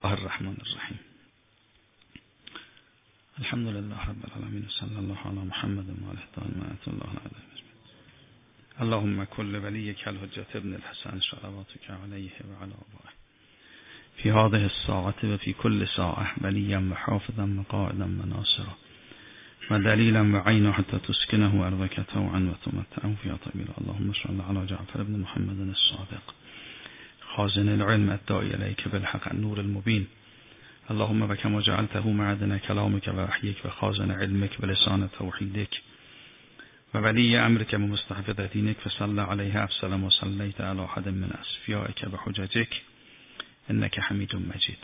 الرحمن الرحیم. الحمد لله رب العالمین، صلی الله علی محمد و آله الطاهرین الله علیه. اللهم كل وليك الحجة ابن الحسن صلواتك عليه وعلى آبائه في هذه الساعة وفي كل ساعة وليا وحافظا وقائدا وناصرا ودليلا وعينا حتى تسكنه أرضك طوعا وتمتعه فيها طويلا. اللهم صل على جعفر بن محمد الصادق خازن العلم الداعي إليك بالحق النور المبين. اللهم وكما جعلته معدن كلامك ووحيك وخازن علمك ولسان توحيدك وولي أمرك ومستحفظ دينك فصل عليه أفسل ما صليت على أحد من أصفيائك وحججك إنك حميد مجيد.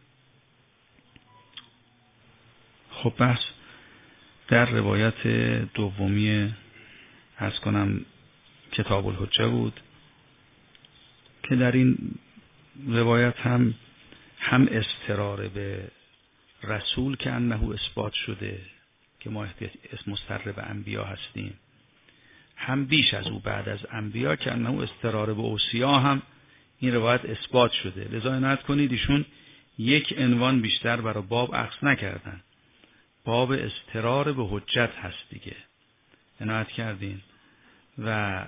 خب بحث در روایت دومی عرض کنم کتاب الحجه بود که در این روایت هم استرار به رسول که انه اثبات شده که ما مستر به انبیا هستیم، هم بیش از او بعد از انبیا که انه استرار به اوصیا هم این روایت اثبات شده. لذا عنایت کنید ایشون یک عنوان بیشتر برای باب عکس نکردن. باب استرار به حجت هست دیگه، عنایت کردین. و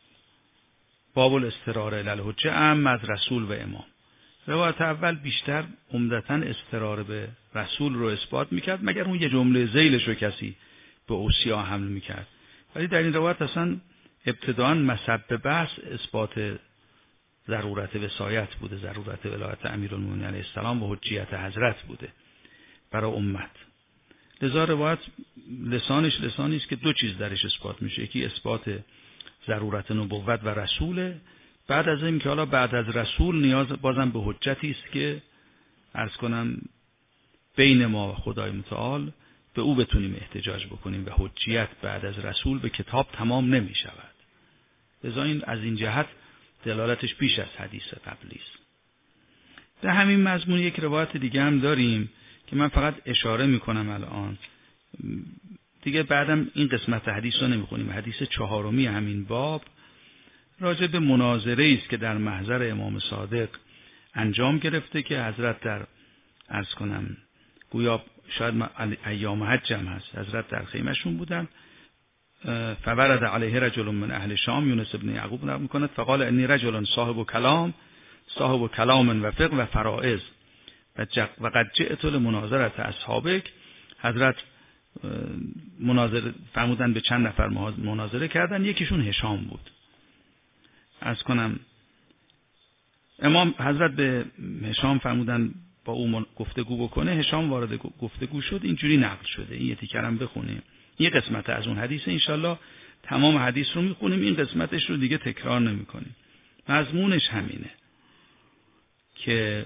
باب الاسترار الی الحجه ام از رسول و امام. روایت اول بیشتر عمدتاً استرار به رسول رو اثبات میکرد، مگر اون یه جمله ذیلش رو کسی به اوصیا حمل میکرد. ولی در این روایت اصلا ابتداءً مسبب بحث اثبات ضرورت وصایت بوده، ضرورت ولایت امیرالمومنین علیه السلام و حجیت حضرت بوده برای امت. لذا روایت لسانی است که دو چیز درش اثبات میشه. یکی اثبات ضرورت نبوت و رسوله، بعد از این که حالا بعد از رسول نیاز بازم به حجتی است که عرض کنم بین ما و خدای متعال به او بتونیم احتجاج بکنیم. و حجیت بعد از رسول به کتاب تمام نمی شود. لذا این از این جهت دلالتش بیش از حدیث قبلی است. در همین مضمون یک روایت دیگه هم داریم که من فقط اشاره میکنم الان دیگه، بعدم این قسمت حدیث رو نمیخونیم. حدیث 4 همین باب راجع به مناظره است که در محضر امام صادق انجام گرفته که حضرت در عرض کنم گویا شاید ایام حج هم هست، حضرت در خیمهشون بودن. فورد علیه رجل من اهل شام، یونس ابن یعقوب نقل میکند، فقال انی رجل صاحب کلام و فقه و فرائض و قد جئت لمناظره اصحابک. حضرت مناظره فرمودن به چند نفر مناظره کردن، یکیشون هشام بود. عرض کنم امام حضرت به هشام فرمودن با او گفتگو بکنه. هشام وارد گفتگو شد. اینجوری نقل شده. این یه تیکرم بخونیم. یه قسمت از اون حدیثه، انشالله تمام حدیث رو میخونیم، این قسمتش رو دیگه تکرار نمی کنیم. مضمونش همینه که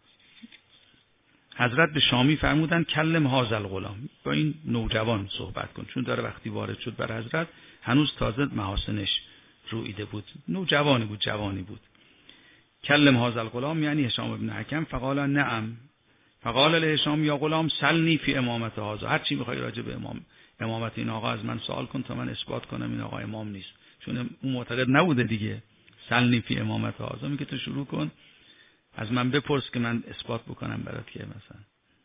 حضرت به شامی فرمودن کلم هذا الغلام، با این نوجوان صحبت کن، چون داره وقتی وارد شد بر حضرت هنوز تازه محاسنش رویده بود، جوانی بود. کلم هذا الغلام یعنی هشام ابن حکم. فقال نعم. فقال لهشام یا غلام سلنی فی امامت هذا، هر چی میخوای راجع به امامت این آقا از من سوال کن تا من اثبات کنم این آقا امام نیست، چون اون معتقد نبوده دیگه. سلنی فی امامت هذا میگه تو شروع کن از من بپرس که من اثبات بکنم برات که مثلا.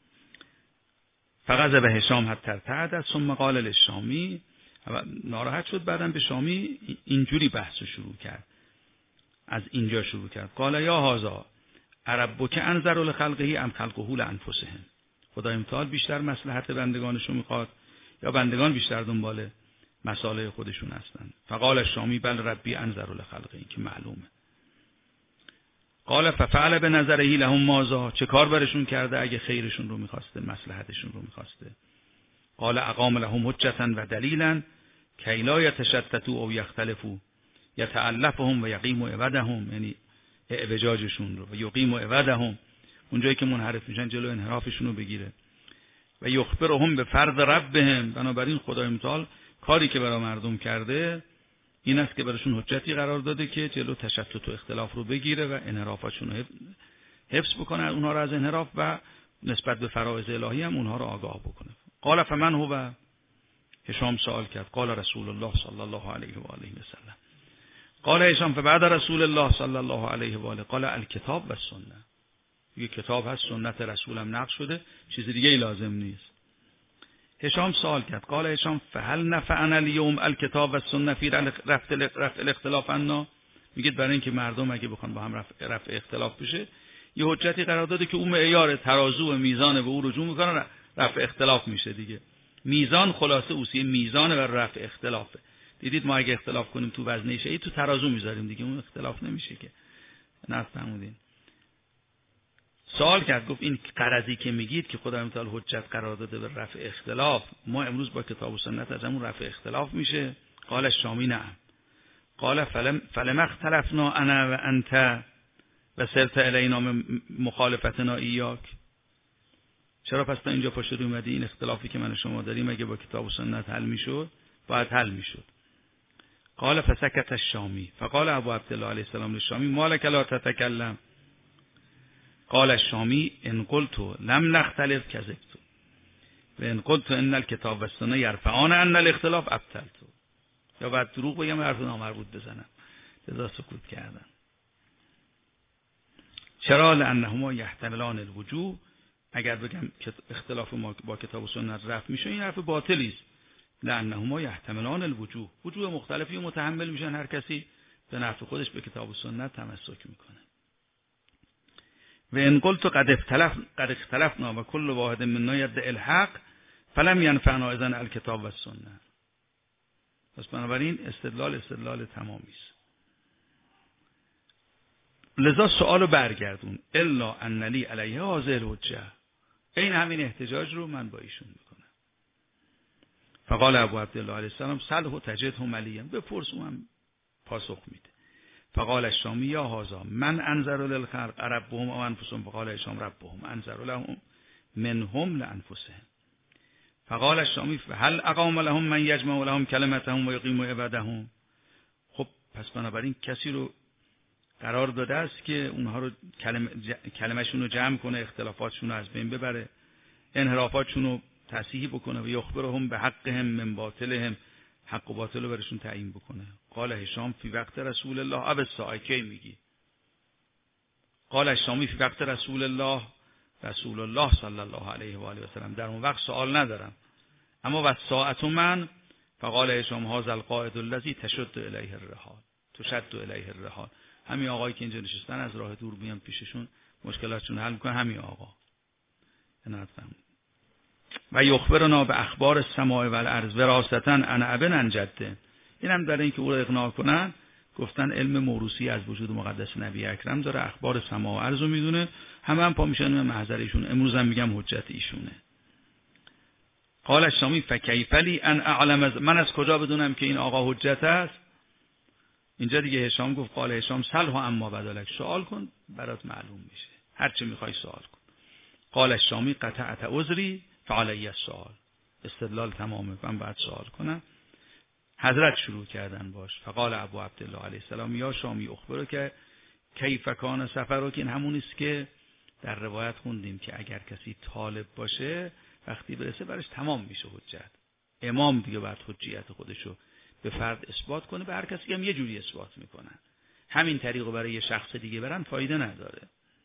فغضب به هشام حتی ارتعد ثم قال للشامی، ناراحت شد، بعدم به شامی اینجوری بحث شروع کرد، از اینجا شروع کرد. قال یا هذا ربک انظر لخلقه ام خلقه لانفسهم، خدای متعال بیشتر مصلحت بندگانشو میخواد یا بندگان بیشتر دنبال مصالح خودشون هستن؟ فقال الشامی بل ربی انظر لخلقه، این که معلومه. قال ففعل بنظره لهم ماذا، چه کار برشون کرده اگه خیرشون رو میخواسته، مصلحتشون رو میخواسته؟ قال اقام لهم حجتا و دلیلا کی لا یتشتتوا او یختلفوا یتألفهم و یقیم عودهم، یعنی اعوجاجشون رو، و یقیم عودهم، اونجایی که منحرف میشن جلو انحرافشون رو بگیره. و یخبرهم به فرض ربهم، بنابراین خدای متعال کاری که برای مردم کرده این است که براشون حجتی قرار داده که جلو تشتت و اختلاف رو بگیره و انحرافشون رو حفظ بکنه، اونها رو از انحراف، و نسبت به فرائض الهی هم اونها رو آگاه بکنه. قال فمن هو، هشام سوال کرد. قال رسول الله صلی الله علیه و آله و سلم. قال هشام فبعد رسول الله صلی الله علیه و آله قال الکتاب و السنه. یه کتاب هست، سنت رسولم نقل شده، چیز دیگه ای لازم نیست. هشام سوال کرد، قال هشام فهل نفعنا اليوم الكتاب والسنه فی رفع الاختلاف عنا؟ میگید برای اینکه مردم اگه بخوان با هم رفع اختلاف بشه، یه حجتی قرار داده که اون معیار ترازو و میزان به او رجوع میکنه، رفع اختلاف میشه دیگه. میزان خلاصه اوسیه میزان و رفع اختلافه. دیدید ما اگه اختلاف کنیم تو وزنه شیء تو ترازو میذاریم دیگه، اون اختلاف نمیشه که. نفهمودین؟ سوال کرد، گفت این قرضی که میگید که خدای متعال حجت قرار داده به رفع اختلاف، ما امروز با کتاب و سنت از همون رفع اختلاف میشه؟ قال الشامی نعم. قال فلما اختلفنا انا و انت و سرت الینا مخالفتنا ایاک. چرا پس تا اینجا پاشو اومدی؟ این اختلافی که من و شما داریم اگه با کتاب و سنت حل میشد باید حل میشد. قال فسکت الشامی فقال ابو عبدالله علیه السلام للشامی ما لك لا تتکلم؟ قال الشامی ان قلت لم نختلف كذبت و ان قلت ان الكتاب والسنه يرفعان ان الاختلاف ابطلت. یا بعد دروغ بگم حرف نامربوط بزنم. لذا سکوت کردن. چرا؟ لانهما یحتملان الوجوه. اگر بگم که اختلاف ما با کتاب و سنت رفع میشه، این حرف باطلی است. لانهما یحتملان الوجوه، وجوه مختلفی متحمل میشن، هر کسی به نفع خودش به کتاب و سنت تمسک میکنه. و ان قلت قد اختلفنا و كل واحد منا يدعي الحق فلم ينفعنا اذن الكتاب والسنه. پس بنابراین استدلال تمامی است. لذا سوالو برگردون، الا ان لی علیه هذه الحجه، این همین احتجاج رو من با ایشون میکنم. فقال ابو عبدالله علیه السلام سله تجده ملیا، بپرس اون پاسخ میده. فقال الشامی یا هذا من انظر للخلق ربهم و انفسهم. فقال هشام ربهم انظر لهم منهم لانفسهم. فقال الشامی هل اقام لهم من یجمع لهم کلمتهم و یقیم عبادهم. خب پس بنابراین کسی رو قرار داده است که اونها رو کلمه‌شون رو جمع کنه، اختلافاتشون رو از بین ببره، انحرافاتشون رو تصحیح بکنه و یخبرهم به حقهم من باطلهم، حق و باطل رو برشون تعیین بکنه. قال هشام فی وقت رسول الله اب الساعه، کی میگی؟ قال الشامی فی وقت رسول الله صلی الله علیه و آله و سلم، در اون وقت سوال ندارم. اما و ساعت من، فقال هشام هذا القائد الذی تشد الیه الرحال، تشد الیه الرحال. همین آقایی که اینجا نشستن از راه دور میان پیششون مشکلاتشون حل میکنن، همین آقا. نفهم. و یخبرنا به اخبار السماء و الارض وراثتا عن ابن جده. اینم برای اینکه او رو اقناع کنن گفتن علم موروثی از وجود مقدس نبی اکرم داره، اخبار سماء و ارض رو میدونه، هم پا میشن محضر ایشون. امروز هم میگم حجت ایشونه. قال الشامی فکیف لی ان اعلم، من از کجا بدونم که این آقا حجت است؟ اینجا دیگه هشام گفت قال هشام سلح اما بدالک، سوال کن برات معلوم میشه، هر چی میخوای سوال کن. قال الشامی قطعت عذری فعلی السؤال، استدلال تمامه، من بعد سوال کنم. حضرت شروع کردن باش. فقال ابو عبدالله علیه السلام یا شامی اخبرو که کیف کان سفرو، که این همون است که در روایت خوندیم که اگر کسی طالب باشه وقتی برسه برش تمام میشه حجت. امام دیگه بعد حجیت خودشو به فرد اثبات کنه، به هر کسی هم یه جوری اثبات میکنن. همین طریقو برای یه شخص دیگه برن فایده نداره.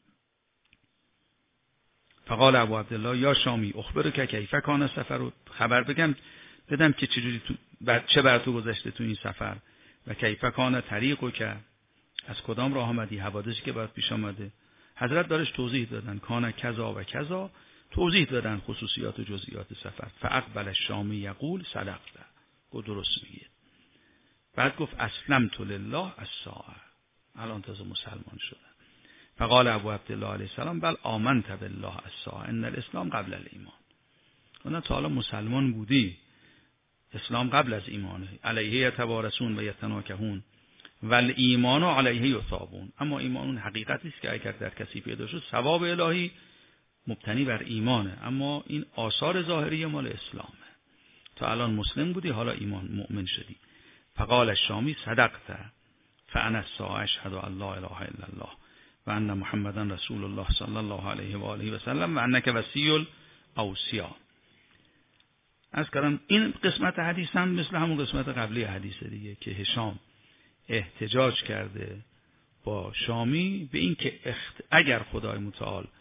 فقال ابو عبدالله یا شامی اخبرو که کیف کان سفرو، خبر بدم که چجوری چه بر تو گذشته تو این سفر، و کیف کان طریقو، که از کدام راه آمدی، حوادثی که باید پیش آمده. حضرت دارش توضیح دادن، کان کذا و کذا، توضیح دادن خصوصیات و جزئیات سفر. فاقبل الشامی یقول صدقت، گفت درست میگه. بعد گفت اسلمت لله الساعه، الان تازه مسلمان شدن. فقال ابو عبدالله علیه السلام بل آمنت بالله الساعه ان الاسلام قبل الایمان. اون تا حالا مسلمان بودی، اسلام قبل از ایمانه. علیه یتوارثون و یتناکحون و الایمان علیه یثابون. اما ایمان اون حقیقتی است که اگر در کسی پیدا شد ثواب الهی مبتنی بر ایمانه، اما این آثار ظاهری مال اسلامه. تا الان مسلم بودی، حالا ایمان مؤمن شدی. فقال الشامی صدقت فانا الساعه اشهد ان لا اله الا الله و ان محمدا رسول الله صلی الله علیه و آله و سلم و انک وصی الاوصیا. از کردم این قسمت حدیث هم مثل همون قسمت قبلی حدیث دیگه که هشام احتجاج کرده با شامی به این که اگر خدای متعال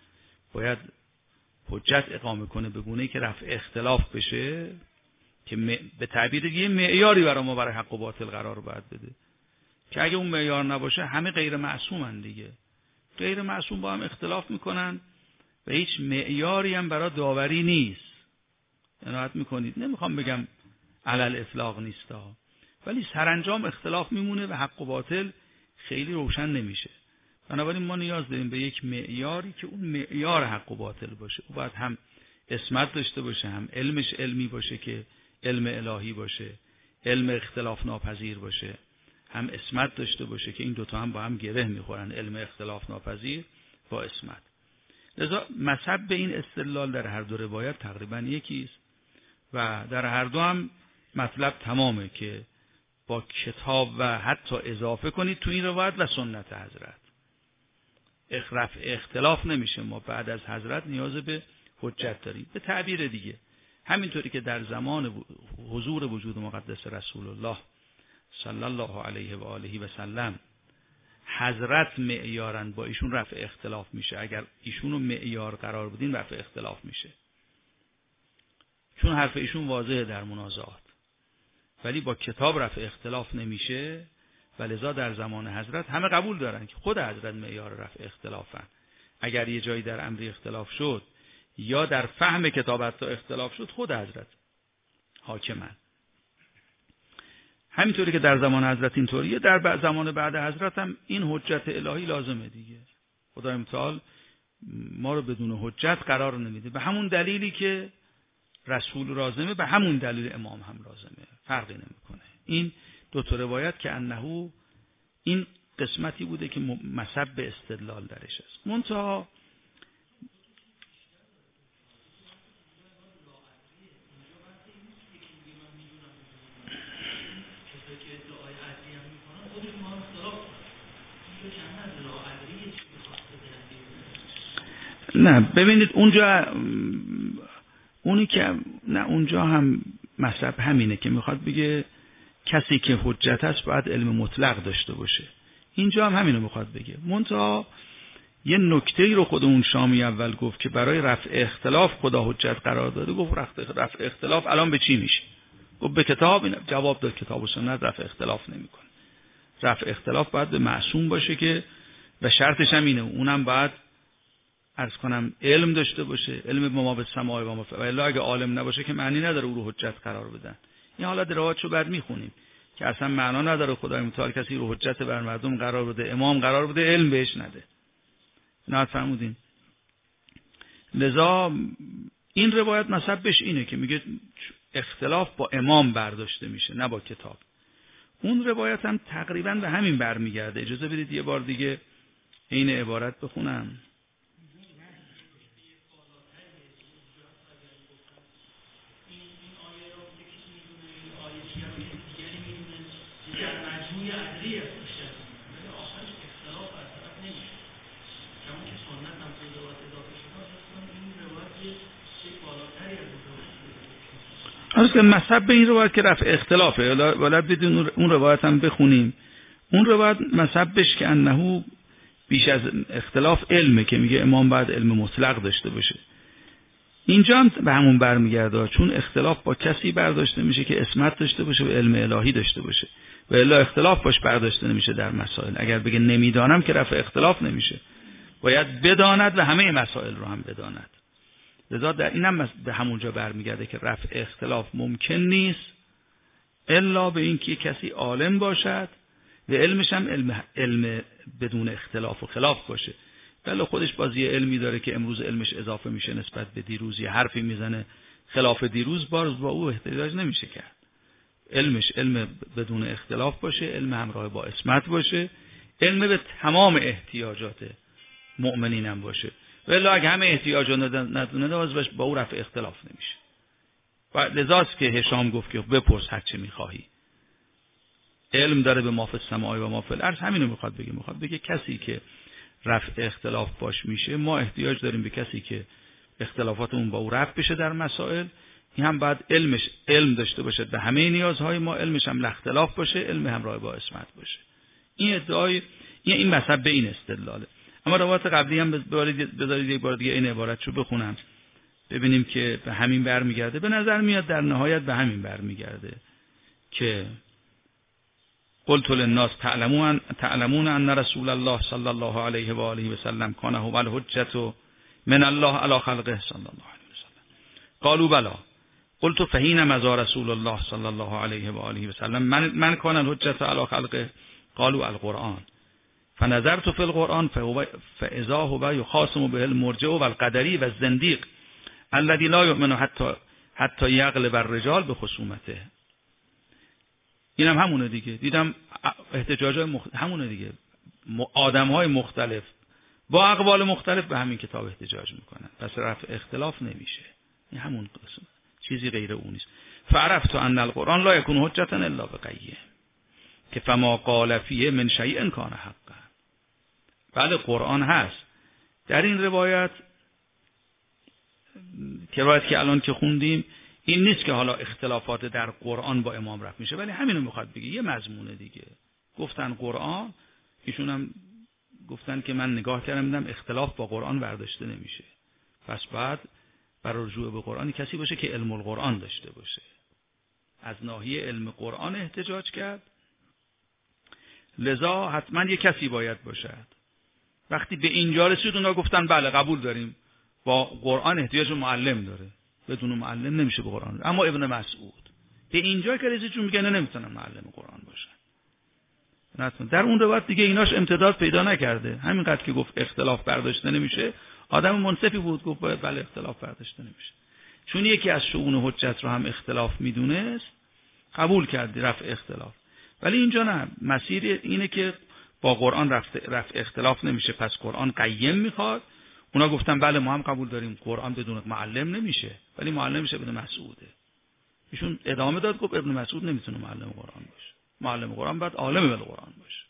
باید حجت اقامه کنه به گونه‌ای که رفع اختلاف بشه، که به تعبیر دیگه معیاری برای ما برای حق و باطل قرار باید بده، که اگه اون معیار نباشه همه غیر معصومن دیگه. غیر معصوم با هم اختلاف میکنن و هیچ معیاری هم برای داوری نیست. عنایت میکنید، نمیخوام بگم علل اطلاق نیستا، ولی سرانجام اختلاف میمونه و حق و باطل خیلی روشن نمیشه. بنابراین ما نیاز داریم به یک معیاری که اون معیار حق و باطل باشه. او باید هم اسمت داشته باشه، هم علمش علمی باشه که علم الهی باشه، علم اختلاف ناپذیر باشه، هم اسمت داشته باشه که این دوتا هم با هم گره میخورن، علم اختلاف ناپذیر با اسمت. لذا مذهب به این استدلال در هر دو روایت تقریبا یکیست و در هر دو هم مطلب تمامه که با کتاب و حتی اضافه کنید تو این روایت و سنت حضرت. رفع اختلاف نمیشه. ما بعد از حضرت نیاز به حجت داریم. به تعبیر دیگه همینطوری که در زمان حضور وجود مقدس رسول الله صلی الله علیه و آله و سلم حضرت معیارن، با ایشون رفع اختلاف میشه. اگر ایشونو معیار قرار بدین رفع اختلاف میشه، چون حرف ایشون واضحه در منازعات. ولی با کتاب رفع اختلاف نمیشه و لذا در زمان حضرت همه قبول دارن که خود حضرت معیار رفع اختلافن. اگر یه جایی در امری اختلاف شد یا در فهم کتاب حتی اختلاف شد، خود حضرت حاکمن. همینطوری که در زمان حضرت اینطوریه، در زمان بعد حضرت هم این حجت الهی لازمه دیگه. خدای متعال ما رو بدون حجت قرار نمیده، به همون دلیلی که رسول لازمه به همون دلیل امام هم لازمه، فرقی نمیکنه. این دو تا روایت که انه این قسمتی بوده که مذهب به استدلال درش است. منتها نه ببینید اونجا اونی که نه اونجا هم مذهب همینه که میخواد بگه کسی که حجت است باید علم مطلق داشته باشه. اینجا هم همینو میخواد بگه. منتها یه نکته‌ای رو خود اون شامی اول گفت که برای رفع اختلاف خدا حجت قرار داده. گفت رفع اختلاف الان به چی میشه؟ گفت به کتاب. این جواب داد کتاب و سنت رفع اختلاف نمیکنه. رفع اختلاف باید به معصوم باشه که و شرطش هم اینه، اونم باید عرض کنم علم داشته باشه، علم به ما به سماع و ما و الا اگه عالم نباشه که معنی نداره او رو حجت قرار بدن. این حالا روایتشو بعد میخونیم که اصلا معنا نداره خدای متعال کسی رو حجت بر مردم قرار بده، امام قرار بده، علم بهش نده. نه فهمودین؟ لذا این روایت مذهبش اینه که میگه اختلاف با امام برداشته میشه نه با کتاب. اون روایت هم تقریبا به همین برمیگرده. اجازه بدید یه بار دیگه این عبارت بخونم. اصلا مذهب به این روایت که رفع اختلافه، ولی بدون اون روایت هم بخونیم. اون روایت مذهبش که انه بیش از اختلاف علمه که میگه امام باید علم مطلق داشته باشه. اینجا هم به همون برمیگرده، چون اختلاف با کسی برداشته میشه که اسمت داشته باشه و علم الهی داشته باشه و الا اختلاف باش برداشته نمیشه در مسائل. اگر بگه نمیدانم که رفع اختلاف نمیشه، باید بداند و همه مسائل رو هم بداند. لذا در اینم به همونجا برمیگرده که رفع اختلاف ممکن نیست الا به اینکه کسی عالم باشد و علمش هم علم بدون اختلاف و خلاف باشه. ولی خودش بازی علمی داره که امروز علمش اضافه میشه نسبت به دیروز، یه حرفی میزنه خلاف دیروز، باز با او احتجاج نمیشه کرد. علمش علم بدون اختلاف باشه، علم همراه با اسمت باشه، علم به تمام احتیاجات مؤمنین هم باشه. ولی اگه همه احتیاجات ندونه باز با او رفع اختلاف نمیشه. و لذاست که هشام گفت که بپرس هر چه میخواهی. علم داره به ما فی السماء و ما فی الارض. همینو میخواد بگه کسی که رفع اختلاف باش میشه، ما احتیاج داریم به کسی که اختلافاتمون با او رفع بشه در مسائل. این هم باید علم داشته باشه به همه نیازهای ما، علمش هم اختلاف باشه، علم همراه با اسمت باشه. این ادعای این مذهب به این استدلاله. اما روایت قبلی هم بذارید یک بار دیگه این عبارتشو بخونم ببینیم که به همین برمیگرده. به نظر میاد در نهایت به همین برمیگرده که قلت للناس تعلمون ان رسول الله صلی الله علیه و آله و سلم کان هو الحجة من الله علی خلقه صلی الله علیه و سلم. قالوا بلی. قلت فحين مضى رسول الله صلی الله علیه و آله و سلم من کان الحجة علی خلقه قالوا القرآن فنظرت في القرآن فاذا هو يخاصم به المرجع والقدری والزنديق الذي لا يؤمن حتى يغلب الرجال بخصومته. اینم همونه دیگه. دیدم احتجاجات همونه دیگه. آدم‌های مختلف با اقوال مختلف به همین کتاب احتجاج میکنن. پس رفع اختلاف نمیشه. این همون قسم. چیزی غیر اون نیست. فعرفت ان القرآن لا يكون حجة الا بقیه که فما قال فیه من شیء کان حقا. بله قرآن هست. در این روایت که الان که خوندیم این نیست که حالا اختلافات در قرآن با امام رفع میشه، ولی همینو میخواد بگه. یه مضمونه دیگه. گفتن قرآن، ایشون هم گفتن که من نگاه کردم دیدم اختلاف با قرآن برداشته نمیشه. پس بعد برای رجوع به قرآن کسی باشه که علم القرآن داشته باشه. از ناحیه علم قرآن احتجاج کرد. لذا حتما یه کسی باید باشد. وقتی به اینجا رسید اونا گفتن بله قبول داریم با قرآن احتیاج معلم داره، بدون معلم نمیشه به قرآن. اما ابن مسعود به اینجا که رسید چون میگه نمیتونن معلم قرآن باشن. در اون روایت دیگه ایناش امتداد پیدا نکرده. همینقدر که گفت اختلاف برداشته نمیشه، آدم منصفی بود گفت بله اختلاف برداشته نمیشه. چون یکی از شؤون حجت رو هم اختلاف میدونست قبول کرد رفع اختلاف. ولی اینجا نه، مسیر اینه که با قرآن رفع اختلاف نمیشه، پس قرآن قیم میخواد. اونا گفتن بله ما هم قبول داریم قرآن بدون معلم نمیشه، ولی معلم میشه ابن مسعوده. ایشون ادامه داد گفت ابن مسعود نمیتونه معلم قرآن باشه، معلم قرآن باید عالم بالقرآن باشه.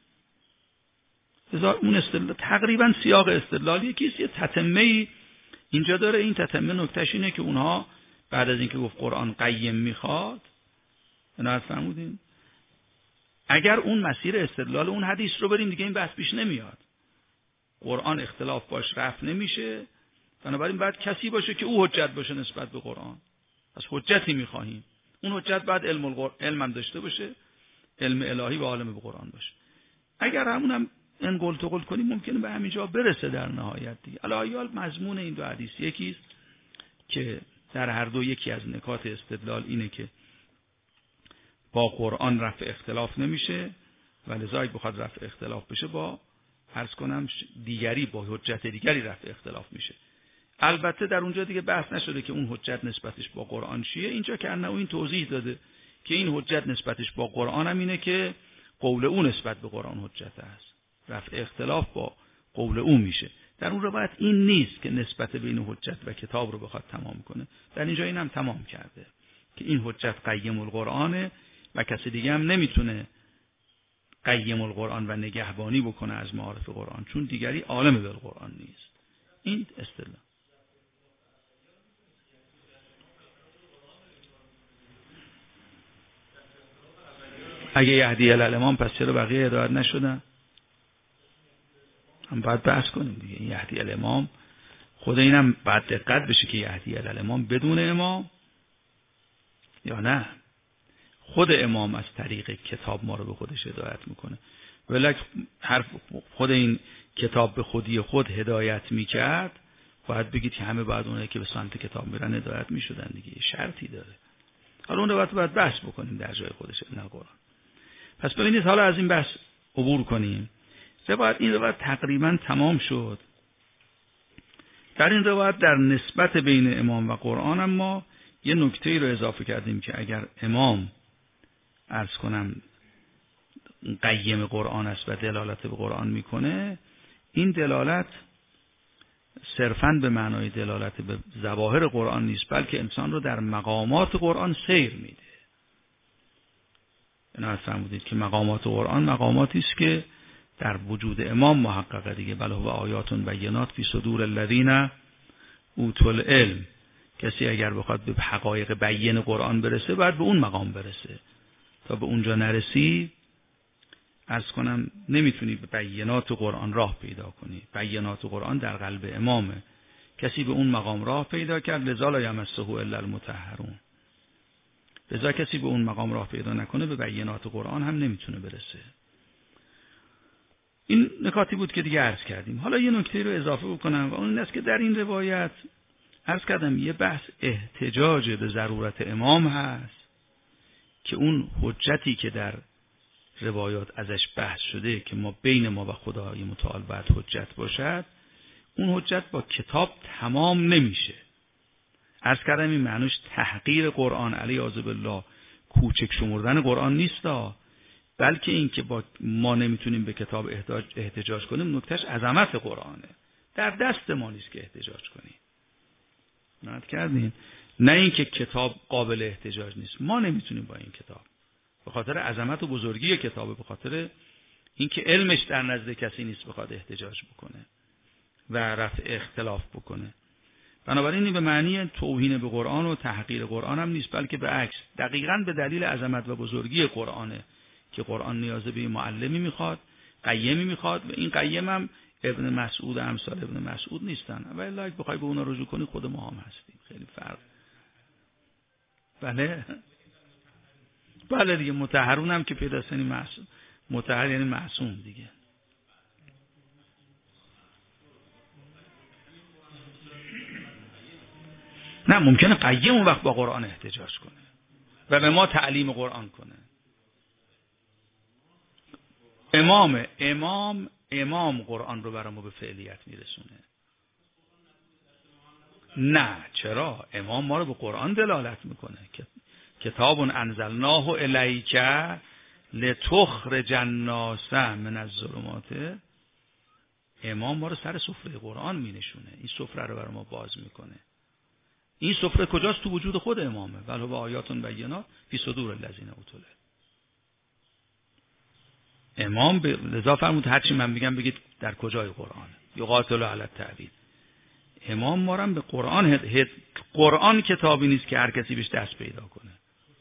لذا اون استدلال تقریبا سیاق استدلالی کیست یه تتمه‌ای اینجا داره. این تتمه نکتهش اینه که اونها بعد از اینکه گفت قرآن قیم میخواد، اینا فهمیدین اگر اون مسیر استدلال اون حدیث رو بریم دیگه این بحث پیش نمیاد. قرآن اختلاف باش رفع نمیشه، بنابراین باید کسی باشه که او حجت باشه نسبت به قرآن. پس حجتی میخواهیم، اون حجت باید علم هم داشته باشه، علم الهی و عالم به قرآن باشه. اگر همونم این قول تو قول کنیم ممکنه به همینجا برسه در نهایت دیگه. الایال مضمون این دو حدیث یکیست که در هر دو یکی از نکات استدلال اینه که با قرآن رفع اختلاف نمیشه و لذا بخواد رفع اختلاف بشه با عرض کنم دیگری با حجت دیگری رفع اختلاف میشه. البته در اونجا دیگه بحث نشده که اون حجت نسبتش با قرآن چیه. اینجا که انه این توضیح داده که این حجت نسبتش با قرآن هم اینه که قول اون نسبت به قرآن حجت است، رفع اختلاف با قول اون میشه. در اون روایت این نیست که نسبت بین حجت و کتاب رو بخواد تمام کنه. در اینجا اینم تمام کرده که این حجت قیم القرآنه و کسی دیگه هم نمیتونه قیم القرآن و نگهبانی بکنه از معارف قرآن، چون دیگری عالم بالقرآن نیست. این اصطلاح. اگه یهدی الامام پس چرا بقیه هدایت نشدن؟ هم باید بحث کنیم دیگه. یهدی الامام خود اینم باید دقت بشه که یهدی الامام بدون امام یا نه خود امام از طریق کتاب ما رو به خودش هدایت میکنه. ولی حرف خود این کتاب به خودی خود هدایت میکرد باید بگید که همه بعد اونایی که به سمت کتاب میرن هدایت میشدن دیگه. شرطی داره. حالا اون رو باید بحث بکنیم در جای خودش نه قرآن. پس ببینید حالا از این بحث عبور کنیم. این روایت تقریبا تمام شد. در این روایت در نسبت بین امام و قرآن اما یه نکته‌ای رو اضافه کردیم که اگر امام عرض کنم قیم قرآن است و دلالت به قرآن میکنه، این دلالت صرفاً به معنای دلالت به ظواهر قرآن نیست، بلکه انسان رو در مقامات قرآن سیر میده. اینا فهمیدید که مقامات قرآن مقاماتی است که در وجود امام محققه دیگه. بل هو آیات بینات فی صدور الذین اوتوا العلم. کسی اگر بخواد به حقایق بیان قرآن برسه باید به اون مقام برسه. تا به اونجا نرسی عرض کنم نمیتونی به بینات قرآن راه پیدا کنی. بینات قرآن در قلب امامه. کسی به اون مقام راه پیدا کرد، لذا لا یمسه الا المطهرون. لذا کسی به اون مقام راه پیدا نکنه به بینات قرآن هم نمیتونه برسه. این نکاتی بود که دیگه عرض کردیم. حالا یه نکته رو اضافه بکنم و اون این است که در این روایت عرض کردم یه بحث احتجاج به ضرورت امام هست که اون حجتی که در روایات ازش بحث شده که ما بین ما و خدای متعال باید حجت باشد، اون حجت با کتاب تمام نمیشه. عرض کردم این معنیش تحقیر قرآن علیاذ بالله، کوچک شمردن قرآن نیستا، بلکه این که با ما نمیتونیم به کتاب احتجاج کنیم، نکتهش عظمت قرآنه. در دست ما نیست که احتجاج کنیم. نقد کردین؟ نه این که کتاب قابل احتجاج نیست، ما نمیتونیم با این کتاب، به خاطر عظمت و بزرگی کتابه، به خاطر اینکه علمش در نزد کسی نیست بخواد احتجاج بکنه و رفع اختلاف بکنه. بنابراین این به معنی توهین به قرآن و تحقیر قرآن هم نیست، بلکه به عکس دقیقاً به دلیل عظمت و بزرگی قرآنه که قرآن نیاز به معلمی میخواد، قیمی میخواد، و این قیم هم ابن مسعود و امثال ابن مسعود نیستن. و الا اگه بخوای به اونا رجوع کنی خود ما هم هستیم. خیلی فرق. بله دیگه، مطهرون هم که پیدا سنی معصوم. مطهر یعنی معصوم دیگه. نه ممکنه قیم اون وقت با قرآن احتجاج کنه و به ما تعلیم قرآن کنه. امام قرآن رو برای ما به فعلیت میرسونه. نه چرا؟ امام ما رو به قرآن دلالت میکنه. کتاب انزلناه الیک لتخرج الناس من الظلمات. امام ما رو سر سفره قرآن مینشونه. این سفره رو برای ما باز میکنه. این سفره کجاست؟ تو وجود خود امامه. ولو به آیاتون بینات فی صدور الذین اوتوا. امام لذا فرمود هرچی من میگم بگید در کجای قرآن. یقاتل علی التعبید. امام ما رو به قرآن کتابی نیست که هر کسی بهش دست پیدا کنه.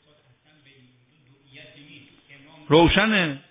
روشنه.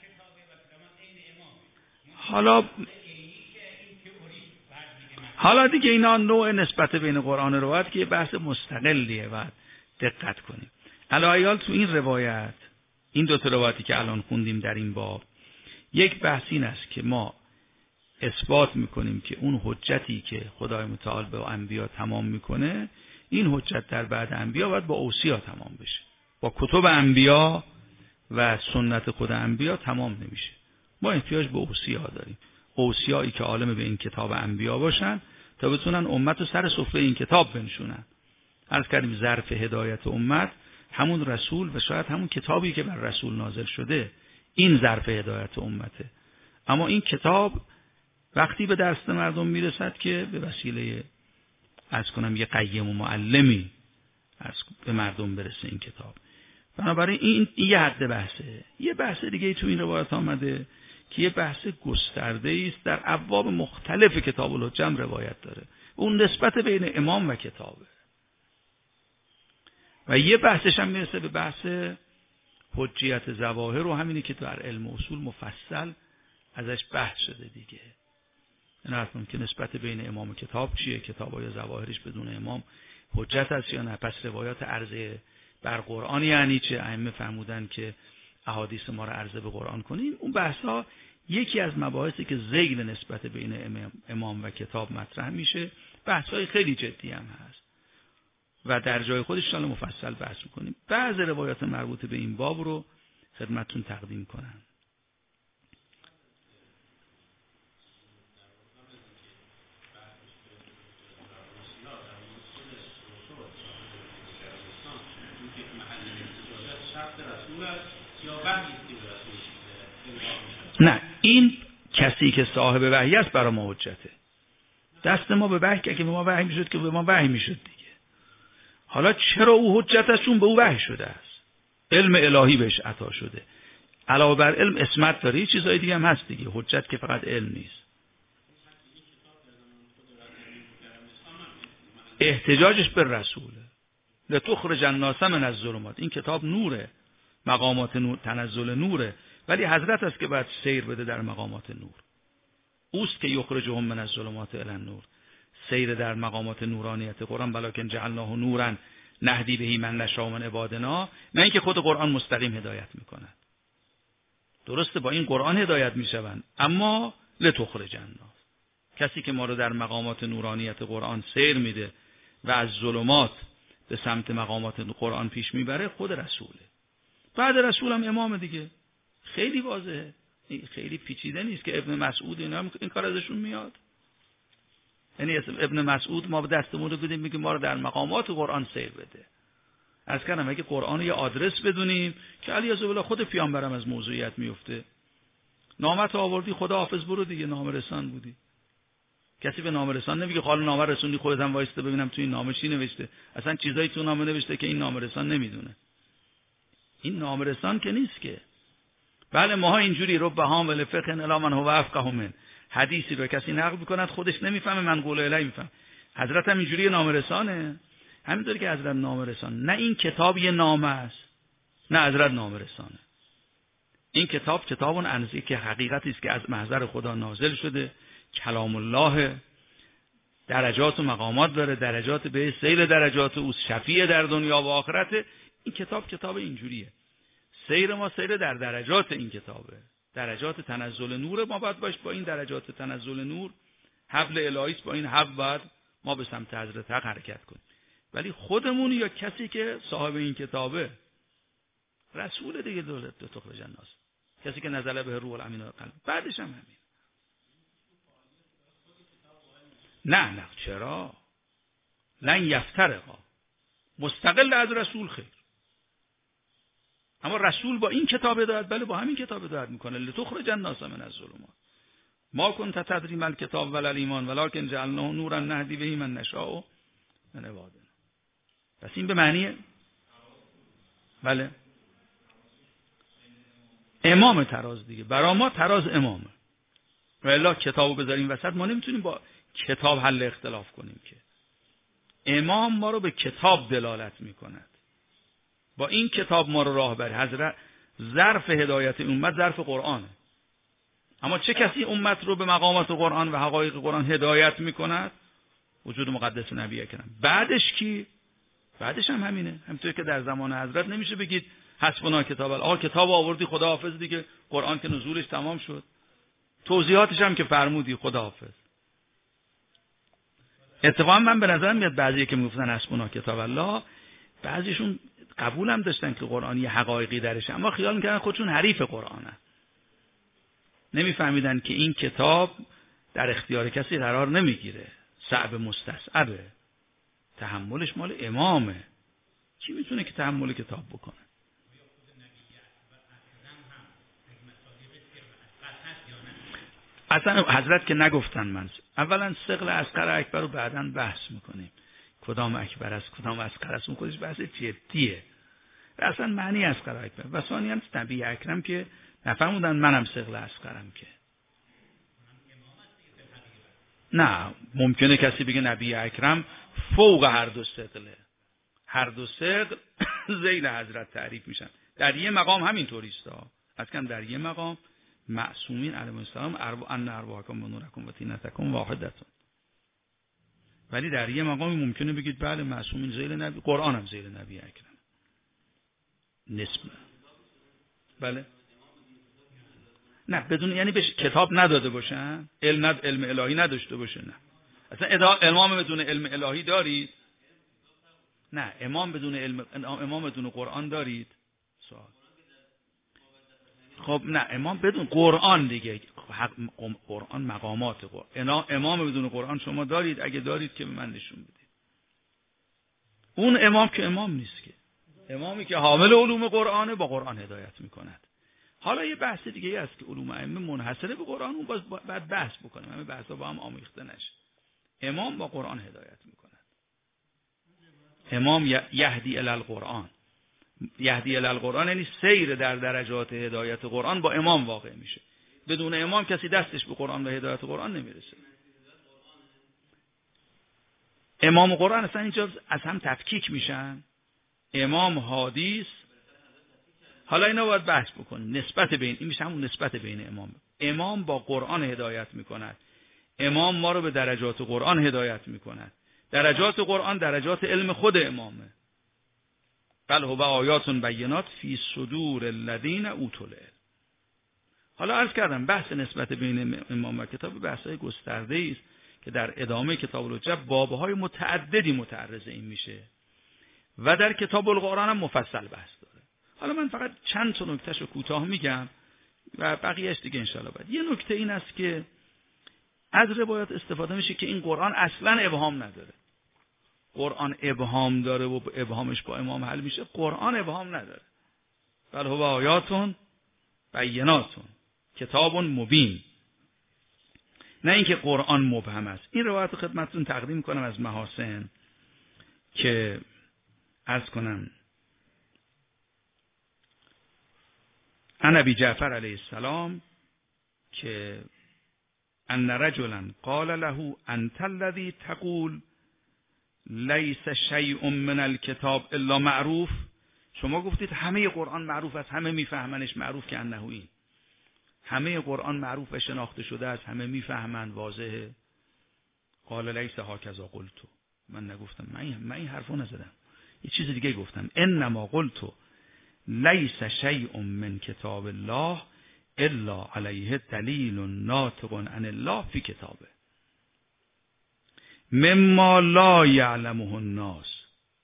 حالا دیگه اینا نوع نسبت بین قرآن و روایت که یه بحث مستقلیه و دقت کنیم. الایال تو این روایت، این دو تا روایتی که الان خوندیم در این باب، یک بحث این است که ما اثبات میکنیم که اون حجتی که خدای متعال به انبیا تمام میکنه، این حجت در بعد انبیا باید با اوصیا تمام بشه. با کتب انبیا و سنت خود انبیا تمام نمیشه. ما احتیاج به اوصیا داریم. اوصیایی که عالم به این کتاب انبیا باشن تا بتونن امت رو سر سفره این کتاب بنشونن. عرض کردیم ظرف هدایت امت همون رسول و شاید همون کتابی که بر رسول نازل شده، این ظرف هدایت امته. اما این کتاب وقتی به دست مردم میرسد که به وسیله عرض کنم یه قیم و معلمی به مردم برسه این کتاب. بنابراین این یه حد بحثه. یه بحث دیگه تو این روایت آمده که یه بحث گسترده است در ابواب مختلف کتاب الحجه روایت داره. اون نسبت بین امام و کتابه. و یه بحثش هم میرسه به بحث حجیت ظواهر و همینی که در علم اصول مفصل ازش بحث شده دیگه. این اصلا که نسبت بین امام و کتاب چیه؟ کتاب یا ظواهرش بدون امام حجت است یا نه؟ پس روایات عرضه بر قرآن یعنی چه؟ ائمه فرمودن که احادیث ما رو عرضه به قرآن کنیم. اون بحثا یکی از مباحثی که ذیل نسبت بین امام و کتاب مطرح میشه. بحثای خیلی جدی هم هست و در جای خودش ان شاءالله مفصل بحث میکنیم. بعضی روایات مربوط به این باب رو خدمتتون تقدیم کنم. نه، این کسی که صاحب وحی است برای ما حجته. دست ما به وحی که به ما وحی میشد که به ما وحی میشد دیگه. حالا چرا او حجت است؟ چون به او وحی شده است. علم الهی بهش عطا شده. علاوه بر علم اسمت داره. چیزای دیگه هم هست دیگه. حجت که فقط علم نیست. احتجاجش به رسوله. لتخرج الناس من الظلمات. این کتاب نوره. مقامات نور، تنزل نوره. ولی حضرت است که باید سیر بده در مقامات نور. اوست که یخرجهم من الظلمات الی النور، سیر در مقامات نورانیت قرآن. ولکن جعلناه نورا نهدی به من نشاء من عبادنا، نه اینکه خود قرآن مستقیم هدایت میکند. درسته با این قرآن هدایت میشوند، اما لتخرج الناس، کسی که ما رو در مقامات نورانیت قرآن سیر میده و از ظلمات به سمت مقامات قرآن پیش میبره خود رسوله. بعد رسول هم امام دیگه. خیلی واضحه، خیلی پیچیده نیست که ابن مسعود اینا این کار ازشون میاد. یعنی ابن مسعود ما به دستمون رو بدیم میگه ما رو در مقامات قرآن سیر بده. از کنم اگه قرآن یه آدرس بدونیم که علی عزوجل الله خود پیامبرم از موضوعیت میفته. نامت آوردی خدا حافظ برو دیگه، نامه رسان بودی. کسی به نامه رسان نمیگه حالا نامه رسوندی خودت هم وایسته ببینم تو این نامه چی نوشته. اصلا چیزایی تو نامه نوشته که این نامه رسان نمیدونه. این نامه رسان که نیست که. بله ماها اینجوری رب هام الفقه الا من هو افقه من، حدیثی رو کسی نقل میکند خودش نمیفهمه، من قول الی میفهم. حضرت هم اینجوری نامه رسانه. همینطوری که حضرت نامه رسان، نه این کتاب یه نامه است، نه حضرت نامه رسانه. این کتاب کتابون انزی که حقیقتی است که از محضر خدا نازل شده، کلام الله، درجات و مقامات داره، درجات به سیل درجات او، شفیع در دنیا و آخرت. این کتاب اینجوریه. سیر ما سیر در درجات این کتابه. درجات تنزل نور ما باید باش، با این درجات تنزل نور حبل الهی است، با این حبل باید ما به سمت حضرت حق حرکت کنیم. ولی خودمون یا کسی که صاحب این کتابه رسول دیگه دولت تخرج الناس، کسی که نزل به روح الامین قلب، بعدش هم همین. نه چرا؟ لن یفترقا، مستقل از رسول خیر. اما رسول با این کتاب هدایت، بله با همین کتاب هدایت میکنه. لتخرج الناس من الظلمات ما کنت تدری ما الکتاب ولا الایمان ولکن جعلناه نورا نهدی به من نشاء من عبادنا. پس این به معنی بله امام تراز دیگه. برای ما تراز امامه. و الا کتابو بذاریم وسط ما نمیتونیم با کتاب حل اختلاف کنیم که. امام ما رو به کتاب دلالت میکند، با این کتاب ما رو راهبر. حضرت ظرف هدایت امت ظرف قرآنه. اما چه کسی امت رو به مقامات قرآن و حقایق قرآن هدایت میکند؟ وجود مقدس نبی اکرم. بعدش کی؟ بعدش هم همینه. همونطور که در زمان حضرت نمیشه بگید حسبنا کتاب الله، کتاب آوردی خدا حافظ دیگه، قرآن که نزولش تمام شد، توضیحاتش هم که فرمودی خدا حافظ. اتفاقا من به نظرم میاد بعضی که میگفتن حسبنا کتاب الله، بعضیشون قبول هم داشتن که قرآن یه حقایقی درشه، اما خیال میکردن خودشون حریف قرآنن. نمیفهمیدن که این کتاب در اختیار کسی قرار نمیگیره، صعب مستصعبه، تحملش مال امامه. کی میتونه که تحمل کتاب بکنه؟ اصلا حضرت که نگفتن. من اولا ثقل اصغر اکبر رو بعداً بحث میکنیم، کدام اکبر است کدام اصغر است، اون خودش بحث جدیه. اصلا معنی اصغر اکبر و ثانیاً نبی اکرم که نفهمودن منم ثقل اصغرم که. نه ممکنه کسی بگه نبی اکرم فوق هر دو ثقله، هر دو ثقل ذیل حضرت تعریف میشن. در یه مقام همینطوری است. از کم در یه مقام معصومین علیهم السلام ان ارواحکم و نورکم و طینتکم واحدتون. ولی در یه مقامی ممکنه بگید بله معصومین ذیل نبی، قرآن هم ذیل نبی اکرم نسبت. بله نه بدون یعنی بهش کتاب نداده باشن، علم الهی نداشته باشه. نه اصلا امام بدون علم الهی دارید؟ نه امام بدون علم، امام بدون قرآن دارید؟ سوال. خب نه امام بدون قرآن دیگه، قرآن مقامات قرآن. امام بدون قرآن شما دارید؟ اگه دارید که به من نشون بدید. اون امام که امام نیست که. امامی که حامل علوم قرآنه، با قرآن هدایت میکند. حالا یه بحث دیگه هست که علوم ائمه منحصره به قرآن، اون باز بعد بحث بکنیم، همه بحثا با هم آمیخته نشه. امام با قرآن هدایت میکند. امام یهدی الی القرآن، یهدی الی القرآن یعنی سیر در درجات هدایت قرآن با امام واقع میشه. بدون امام کسی دستش به قرآن و هدایت قرآن نمیرسه. امام قرآن اصلا اینجا از هم تفکیک میشن. امام حادیث حالا اینا باید بحث بکنیم. نسبت بین این میشه همون نسبت بین امام با قرآن هدایت میکند. امام ما رو به درجات قرآن هدایت میکند. درجات قرآن درجات علم خود امامه. بل هو آیات بینات فی صدور الذین اوتوا العلم. حالا عرض کردم بحث نسبت بین امام و کتاب بحث‌های گسترده‌ای است که در ادامه کتاب الحجه باب‌های متعددی متعرض این میشه و در کتاب القرآن هم مفصل بحث داره. حالا من فقط چند تا نکتهشو کوتاه میگم و بقیه‌اش دیگه انشالله بعد. یه نکته این است که از روایات استفاده میشه که این قرآن اصلا ابهام نداره. قرآن ابهام داره و ابهامش با امام حل میشه. قرآن ابهام نداره. بل هو آیاتون بیناتون کتاب مبین. نه اینکه قرآن مبهم است. این روایت رو خدمتتون تقدیم کنم از محاسن که عرض کنم عن ابی جعفر علیه السلام که ان رجلا قال له انت الذي تقول لیس شیء من الکتاب الا معروف. شما گفتید همه قرآن معروف است، همه میفهمنش، معروف که انه این. همه قرآن معروف و شناخته شده است، همه میفهمن، واضحه. قال لیس هکذا قلت. من نگفتم، من این حرفو نزدم، یه چیز دیگه گفتم. انما قلت لیس شیء من کتاب الله الا علیه دلیل ناطق عن الله فی کتابه مما لا یعلمه الناس.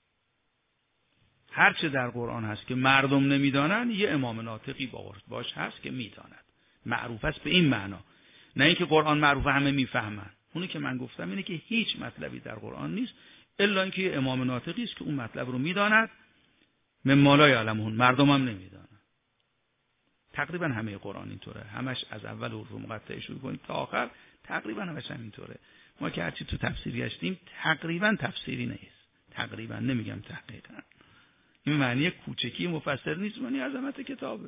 هرچه در قرآن هست که مردم نمیدانن یه امام ناطقی باش هست که میداند. معروف است به این معنا، نه اینکه قرآن معروف همه میفهمن. اونی که من گفتم اینه که هیچ مطلبی در قرآن نیست الا اینکه یه امام ناطقی است که اون مطلب رو میداند. مما لا یعلمه، مردم هم نمیدانن. تقریبا همه قرآن اینطوره، همش از اول حروف مقطعه شروع کنید تا آخر تقریبا همش اینطوره. ما که هرچی تو تفسیر گشتیم تقریبا تفسیری نیست. تقریبا نمیگم تحقیقا. این معنی کوچکی مفسر نیست، معنی عظمت کتابه.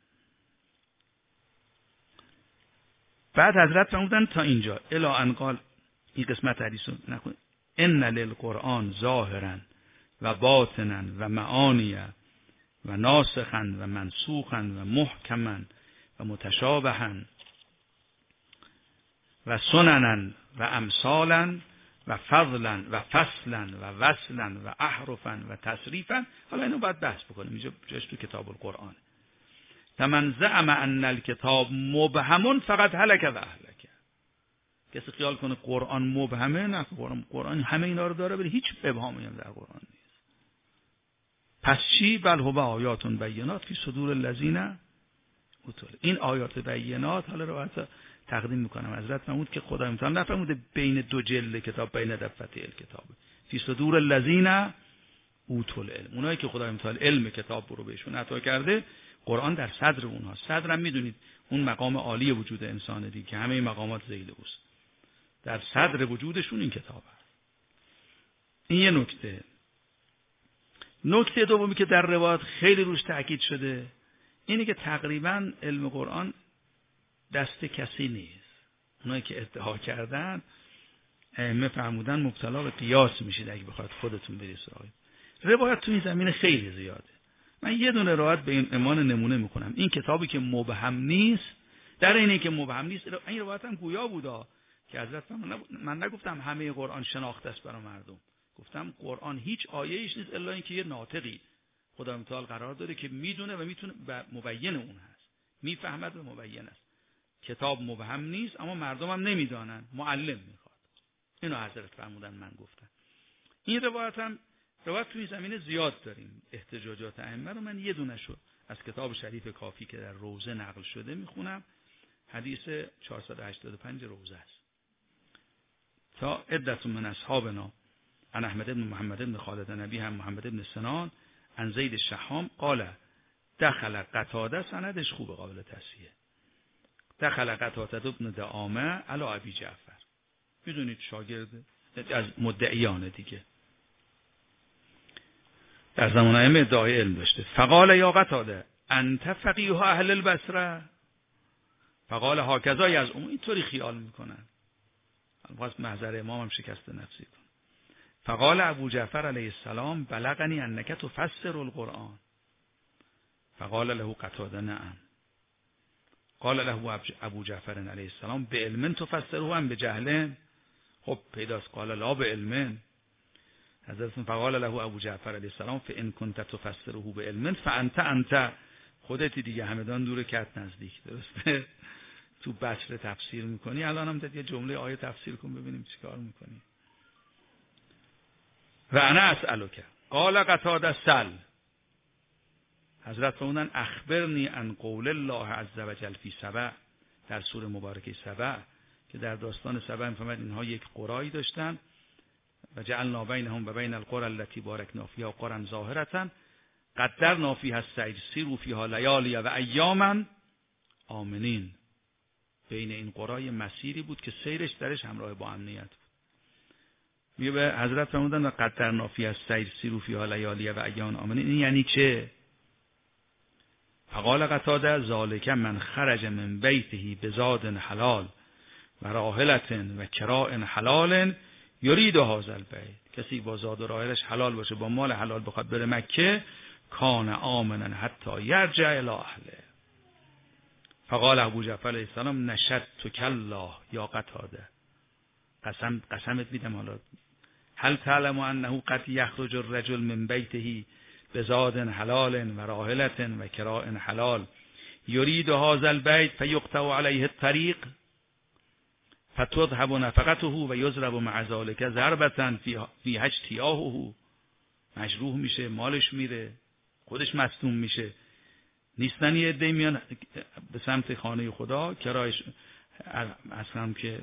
بعد حضرت فرمودن تا اینجا الی ان قال، این قسمت حدیث رو نکن، ان للقرآن ظاهرا و باطنا و معانی و ناسخا و منسوخا و محکما و متشابها و سننا و امثالا و فضلا و فصلا و وصلا و احرفا و تصریفا. حالا اینو باید بحث بکنیم، اینجا جاش تو کتاب القرآن. فمن زعم ان الکتاب مبهم فقط هلک و اهلک. کسی خیال کنه قرآن مبهمه، نه، قرآن همه اینا رو داره، ولی هیچ ابهامی هم در قرآن نیست. پس چی؟ بل هو آیات بینات فی صدور الذین اوتوا. این آیات بینات، حالا روایت تقدیم میکنم، حضرت فرمود که خدای متعال نفرموده بین دو جلد کتاب، بین دفتر الکتاب، فی صدور الذین اوتوا العلم. اونایی که خدای متعال علم کتاب رو بهشون عطا کرده، قرآن در صدر اونها. صدر هم میدونید اون مقام عالی وجود انسان دیگه که همه مقامات ذیل اوست. در صدر وجودشون این کتاب هست. این یه نکته. نکته دومی که در روایات خیلی روش تاکید شده اینه که تقریبا علم قرآن دست کسی نیست. اونایی که ادعا کردن ائمه فرمودن مبتلا به قیاس میشید اگه بخواید خودتون برید سراغ. روایت تو این زمینه خیلی زیاده. من یه دونه روایت به این امان نمونه میکنم. این کتابی که مبهم نیست، در اینه که مبهم نیست، این روایت هم گویا بودا که حضرت من نگفتم همه قرآن شناخته است برای مردم. گفتم قرآن هیچ آیه‌ایش نیست الا اینکه یه ناطقی خدا متعال قرار داده که میدونه و میتونه و مبین اون هست، میفهمد و مبین است. کتاب مبهم نیست اما مردم هم نمیدانن، معلم میخواد. اینو حضرت فرمودن، من گفتم. این روایت توی زمینه زیاد داریم. احتجاجات ائمه رو من یه دونه شو از کتاب شریف کافی که در روزه نقل شده میخونم. حدیث 485 روزه است. تا عدت من اصحابنا عن احمد بن محمد بن خالد نبی هم محمد بن سنان عن زید الشحام قال دخل قتاده، سندش خوبه قابل تصحیح. دخل قتاده بن دعامه علی ابی جعفر. میدونید شاگرد از مدعیان دیگه در زمان ائمه ادعای علم داشته. فقال یا قتاده انت فقیه اهل البصره. فقال هکذا یزعم. اینطوری خیال میکنن، البته محضر امام هم شکست نفسی کن. فقال ابو جعفر علیه السلام بلغنی انک تفسر القرآن. فقال له قتاده نعم. قال له ابو جعفر علیه السلام به علم تفسره ام به جهل؟ خب پیداست. قال لا به علم. حضرت فقال له ابو جعفر علیه السلام فان كنت تفسره به علم فانت خودتی دیگه، همدان دور کت نزدیک. درسته؟ تو بچه تفسیر میکنی، الان هم داد یه جمله آیه تفسیر کن ببینیم چیکار میکنی. و انا اسالک. قال قتاده سل. حضرت فرمودن اخبرنی عن قول الله عز وجل فی سبع، در سوره مبارکه سبع که در داستان سبع میفهمد اینها یک قرایی داشتن و جعلنا بینهم و بین القرى التي بارکنا فیها قرى ظاهرة قدرنا فیها السیر سیروا فیها لیالی و ایاما آمنین. بین این قرای مسیری بود که سیرش درش همراه با امنیت بود. میگه به حضرت فرمودن و قدرنا فیها السیر سیروا فیها لیالی و ایاما آمنین. این یعنی چه؟ فقال قتاده ذالک من خرج من بیته بزاد حلال و راحلة و کراء حلال یرید هذا البیت. کسی با زاد و راحلش حلال باشه، با مال حلال بخواد بره مکه، کان آمنا حتی یرجع الی اهله. فقال ابو جعفر علیه السلام نشدتک الله یا قتاده، قسمت میدم حالا، هل تعلم انه قد یخرج الرجل من بیته بزاد حلال و راحلة و کراء حلال یرید هذا البیت فیقطع علیه الطریق فتذهب نفقته و یضرب مع ذلك ضربة فی اجتیاحه. مجروح میشه، مالش میره، خودش مصدوم میشه. نیستن یه عده میان به سمت خانه خدا، کرایش اصلا که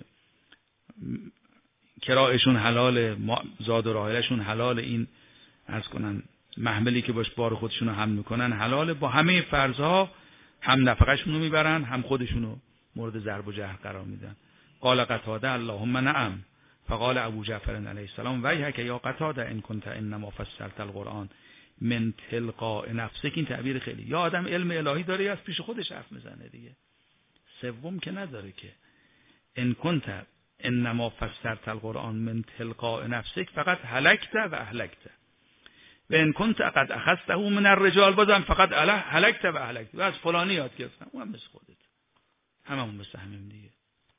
کرایشون حلاله، زاد و راحلشون حلاله، این عرض کنن محملی که باش بار خودشونو حمل میکنن حلاله، با همه فرضها هم نفقشونو میبرن هم خودشونو مورد ضرب و جرح قرار میدن. قال قتاده اللهم نعم. فقال ابو جعفر علیه السلام ویحک یا قتاده ان کنت انما فسرت القرآن من تلقاء نفسک. این تعبیر خیلی، یا آدم علم الهی داره یا از پیش خودش حرف میزنه دیگه، سوم که نداره که. ان کنت انما فسرت القرآن من تلقاء نفسک فقط هلکت و اهلکت و ان کنت قد اخذته من الرجال بازم فقط هلکت و اهلکت. و از فلانی یاد گرفتم، اونم مثل خودت، هممون مثل همیم دیگه.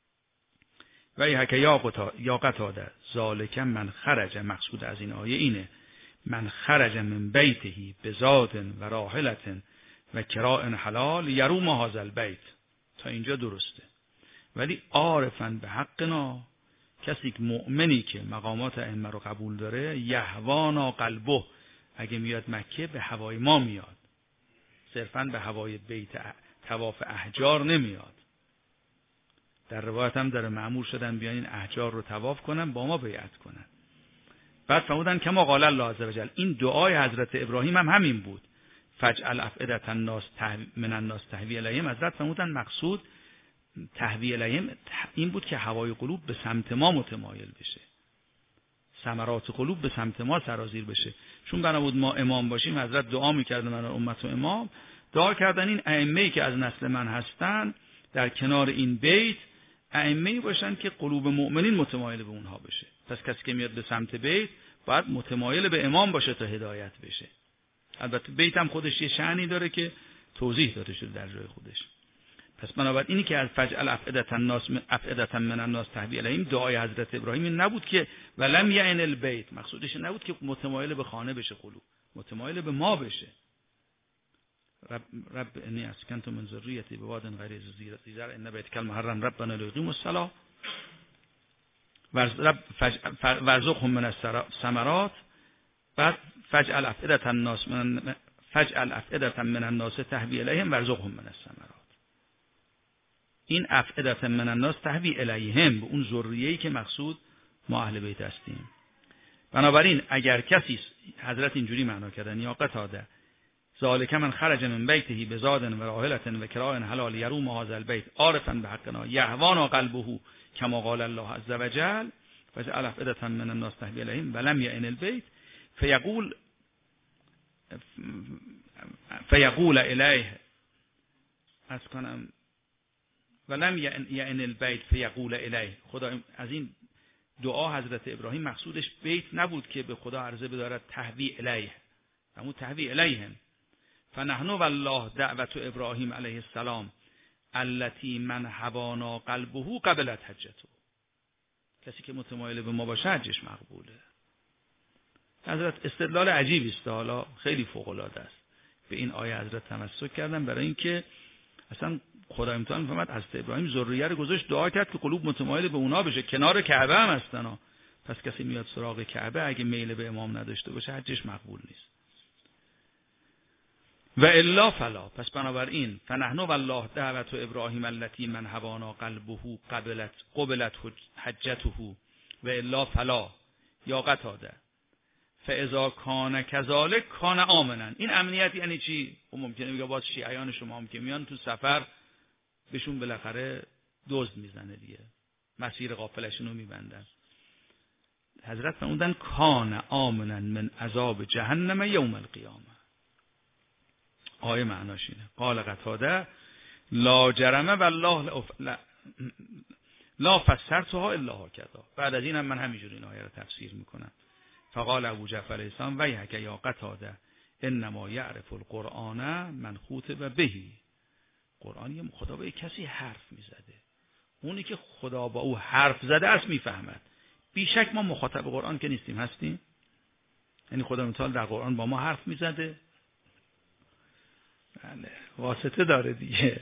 و ایهک یا قتاده ذالک من خرج. مقصود از این آیه اینه من خرج من بیته بزاد و راحلة و کراء حلال یروم هذا البیت. تا اینجا درسته، ولی عارفاً به حقنا، کسی که مؤمنی که مقامات ائمه رو قبول داره، یهوانا قلبه، اگه میاد مکه به هوای ما میاد، صرفاً به هوای بیت طواف احجار نمیاد. در روایت هم داره مأمور شدن بیان این احجار رو طواف کنن، با ما بیعت کنن. بعد فرمودن کما قال الله عز وجل. این دعای حضرت ابراهیم هم همین بود، فجعل افئدة الناس من الناس تهوی الیهم. حضرت فرمودن مقصود تهوی الیهم این بود که هوای قلوب به سمت ما متمایل بشه، ثمرات قلوب به سمت ما سرازیر بشه. چون بنا بود ما امام باشیم، حضرت دعا میکردن من امت و امام، دعا کردن این ائمه‌ای که از نسل من هستن در کنار این بیت ائمه‌ای باشن که قلوب مؤمنین متمایل به اونها بشه. پس کسی که میاد به سمت بیت باید متمایل به امام باشه تا هدایت بشه. البته بیت هم خودش یه شأنی داره که توضیح داده شده در جای خودش. پس بنابراین اینی که از فجعل افئدة من الناس تهوی الیهم، دعای حضرت ابراهیم نبود که ولم یعن البیت، مقصودش نبود که متمایل به خانه بشه قلوب، متمایل به ما بشه. رب انی اسکنت من ذریتی بواد غیر ذی زرع ان بیتک المحرم ربنا لیقیموا الصلاة وارزقهم من الثمرات. بعد فجعل افئدة من الناس تهوی الیهم وارزقهم من الثمرات. این افئدة من الناس تهوی الیهم به اون ذریه‌ای که مقصود ما اهل بیت هستیم. بنابراین اگر کسی، حضرت اینجوری معنا کردن یا قتاده ذالک من خرج من بیته بزاد و راحلة و کراء حلال یروم هذا البیت عارفاً بحقنا یهوانا قلبه کما قال الله عز وجل فجعل افئدة من الناس تهوی الیهم ولم یعن البیت فیقول الیه از کنم ولم یعن البیت فیقول الیه. خدا از این دعا حضرت ابراهیم مقصودش بیت نبود که به خدا عرضه بدارد تهوی الیه، اما تهوی الیهم. فنحن والله دعوت ابراهیم علیه السلام التي من هوانا قلبه قبلت حجته. کسی که متمایل به ما باشه حجش مقبوله. حضرت استدلال عجیبی است، حالا خیلی فوق العاده است. به این آیه حضرت تمسک کردن برای اینکه اصلا خدای متعال میفهمد حضرت ابراهیم ذریه رو گذاشت، دعا کرد که قلوب متمایل به اونا بشه، کنار کعبه هم هستن. پس کسی میاد سراغ کعبه اگه میل به امام نداشته باشه حجش مقبول نیست. و الا فلا، پس بنابراین فنحن والله دعوت ابراهیم التي من هوانا قلبه قبلت حجته و الا فلا یا قتاده فاذا کان کذالک کان آمنا. این امنیت یعنی چی؟ ممکنه میگه باز شیعیان شما هم که میان تو سفر بهشون بالاخره دزد میزنه دیگه، مسیر قافلشون رو میبندن. حضرت فرمودن کان آمنا من عذاب جهنم یوم القیامه. آیه معناش اینه. قال قتاده لا جرمه والله لا فسرتها الا هكذا. بعد از اینم من همینجوری این آیه رو تفسیر میکنم. فقال ابو جعفر الاسلام ویحک یا قتاده انما یعرف القرآن من خاطب به. قرآن خدا به کسی حرف میزده، اونی که خدا با او حرف زده است میفهمد. بیشک ما مخاطب قرآن که نیستیم، هستیم. یعنی خدا متعال در قرآن با ما حرف میزده، بله واسطه داره دیگه.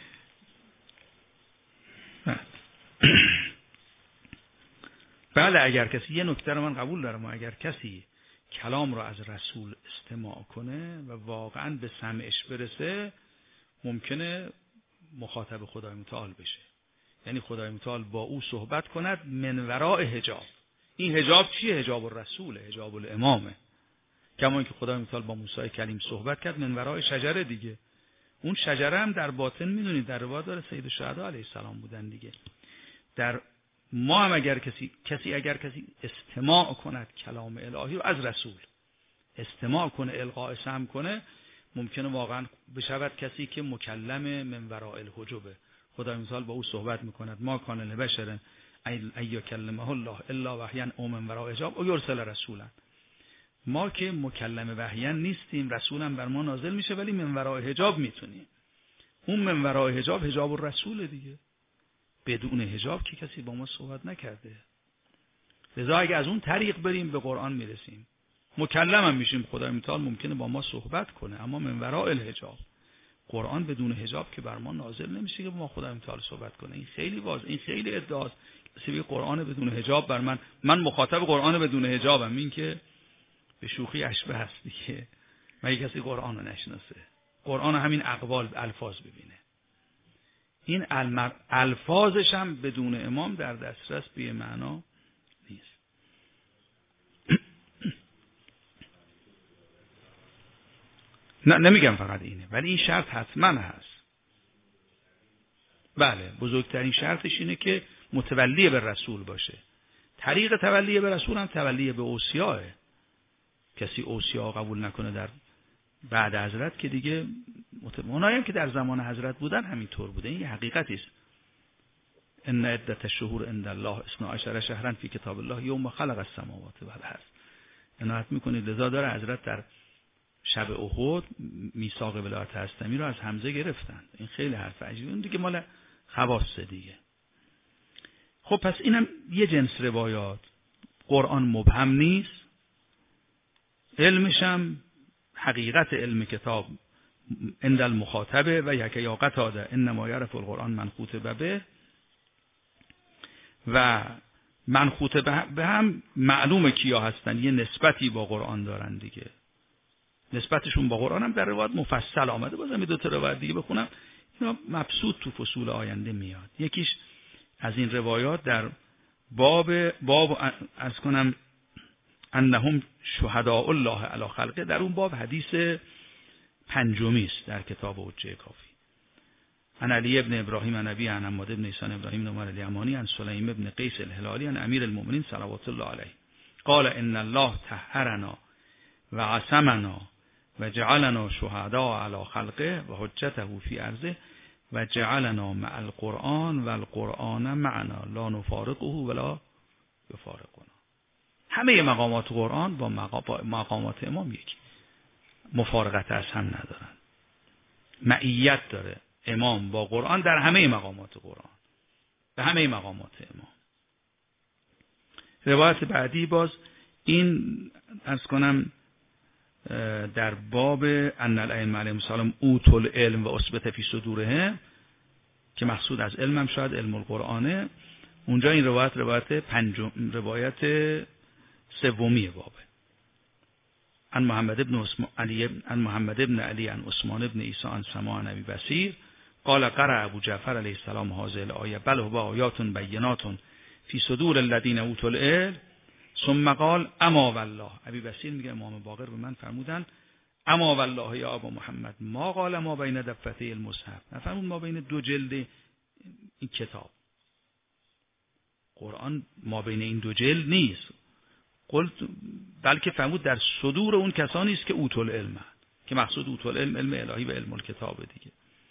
بله اگر کسی، یه نکته رو من قبول دارم، اگر کسی کلام رو از رسول استماع کنه و واقعا به سمعش برسه ممکنه مخاطب خدای متعال بشه. یعنی خدای متعال با او صحبت کند من وراء حجاب. این حجاب چیه؟ حجاب الرسول، حجاب الامامه. کما اینکه خدای متعال با موسی کلیم صحبت کرد من ورای شجره دیگه. اون شجره هم در باطن میدونید در روایت داره سید الشهدا علیه السلام بودن دیگه. در ما هم اگر کسی استماع کند کلام الهی رو از رسول استماع کنه، القاء سمع کنه، ممکنه واقعا بشود کسی که مکلم من وراء الحجبه. خدای متعال با او صحبت میکند. ما کان لبشر ان یکلمه الله الا وحیا او من وراء حجاب او یرسل رسولا. ما که مکلم وحیا نیستیم، رسولم بر ما نازل میشه، ولی من وراء حجاب میتونیم. اون من وراء حجاب حجاب الرسول دیگه. بدون حجاب که کسی با ما صحبت نکرده. لذا اگه از اون طریق بریم به قرآن میرسیم، مکلم هم میشیم. خدای متعال ممکنه با ما صحبت کنه، اما من وراء الحجاب. قرآن بدون حجاب که بر ما نازل نمیشه که با ما خدای متعال صحبت کنه. این خیلی واضحه، این خیلی ادعاست. کسی قرآن بدون حجاب بر من مخاطب قرآن بدون حجابم، این که به شوخی اشبه هست دیگه. مگه کسی قرآن رو نشناسه؟ قرآن همین اقوال الفاظ ببینه. این الفاظش هم بدون امام در دسترس به معنا نیست. نه نمیگم فقط اینه، ولی این شرط حتما هست. بله بزرگترین شرطش اینه که متولی به رسول باشه. طریق تولی به رسول هم تولی به اوصیاه. کسی اوصیا قبول نکنه در بعد حضرت که دیگه اونایی که در زمان حضرت بودن همینطور بوده. این یه حقیقتی است. ان عدت الشهور عند الله 12 شهرا فی کتاب الله یوم خلق السماوات والارض. عنایت میکنید. لذا داره حضرت در شب احد میثاق ولایت هستمی رو از حمزه گرفتن. این خیلی حرف عجیبه. اون دیگه مال خواص دیگه. خب پس اینم یه جنس روایات. قرآن مبهم نیست، علمش هم حقیقت علم کتاب عند المخاطبه و یک یا قتاده انما یعرف القرآن من خاطب به. و من خاطب به هم معلومه کیا هستن، یه نسبتی با قرآن دارن دیگه. نسبتشون با قرآن هم در روایت مفصل آمده. بازم این دو تا روایت دیگه بخونم، اینا مبسوط تو فصول آینده میاد. یکیش از این روایات در باب از کنم انهم شهداء الله علی خلقه، در اون باب حدیث پنجمی است در کتاب حجه کافی. عن علی ابن ابراهیم عن ابی عن عماد ابن عیسی ابراهیم عمر الیمانی عن سلیم ابن قیس الهلالی عن امیر المؤمنین صلوات الله علیه قال ان الله طهرنا و عصمنا و جعلنا شهداء علی خلقه و حجته فی ارضه و جعلنا مع القرآن و القرآن معنا لا نفارقه ولا یفارقنا. همه مقامات قرآن با مقامات امام یکی. مفارقت از هم ندارن. معیت داره امام با قرآن در همه مقامات قرآن، به همه مقامات امام. روایت بعدی باز این عرض کنم در باب ان الائمه علیهم السلام اوتوا العلم و اثبت فی صدورهم، که مقصود از علمم شاید علم القرآنه. اونجا این روایت سومی بابه. عن محمد بن علی عن عثمان بن عیسی عن سماع عن ابی بصیر قال قرأ ابو جعفر علیه السلام هذه الآیه بل هو آیات بینات فی صدور الذین اوتوا العلم ثم قال اما والله. ابی بصیر میگه امام باقر به من فرمودن اما والله یا ابا محمد ما قال ما بین دفتي المصحف، نفرمود ما بین دو جلد این کتاب قرآن ما بین این دو جلد نیست، قلت بلکه فرمود در صدور اون کسانی است که اوتوا العلم، که مقصود اوتوا العلم علم الهی و علم الکتاب دیگه.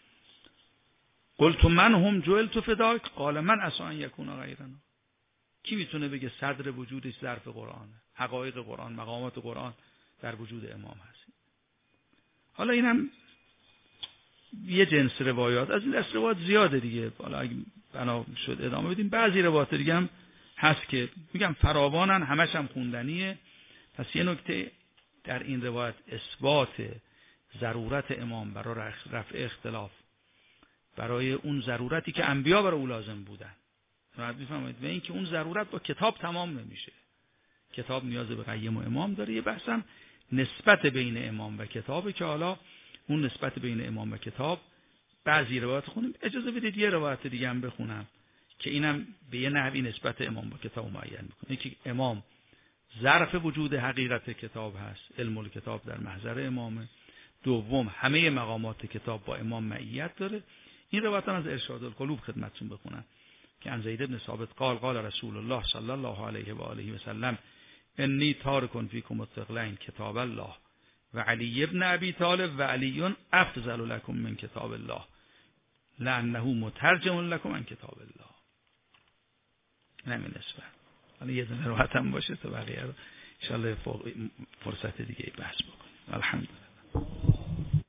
قلت من هم جعلت فداک قال من عسى ان یکون غیرنا. کی میتونه بگه صدر وجودش ظرف قرآنه، حقایق قرآن، مقامات قرآن در وجود امام هست. حالا اینم یه جنس روایات، از این دست روایات زیاده دیگه، حالا اگه بنا شد ادامه بدیم. بعضی روایات دیگه هم هست که میگم فراوانن، همش هم خوندنیه. پس یه نکته در این روایت اثبات ضرورت امام برای رفع اختلاف، برای اون ضرورتی که انبیا برای او لازم بودن. راحت میفهمید و این که اون ضرورت با کتاب تمام نمیشه، کتاب نیاز به قیم و امام داره. یه بحثم نسبت بین امام و کتابه که حالا اون نسبت بین امام و کتاب بعضی روایات خونیم. اجازه بدید یه روایت دیگه هم بخونم که اینم به یه نحوی نسبت امام با کتاب معین میکنه، که امام ظرف وجود حقیقت کتاب هست، علم الکتاب در محضر امامه. دوم همه مقامات کتاب با امام معیت داره. این روایت از ارشاد القلوب خدمتتون بخونم که عن زید بن ثابت قال قال رسول الله صلی الله علیه و آله و سلم انی تارک فیکم الثقلین کتاب الله و علی ابن ابی طالب و علی افضل لکم من کتاب الله لانه مترجم لکم من کتاب الله. نمی نسبت حالا یه دونه روایت هم باشه تا بقیه رو ان شاء الله فرصت دیگه بحث بکنیم. الحمدلله.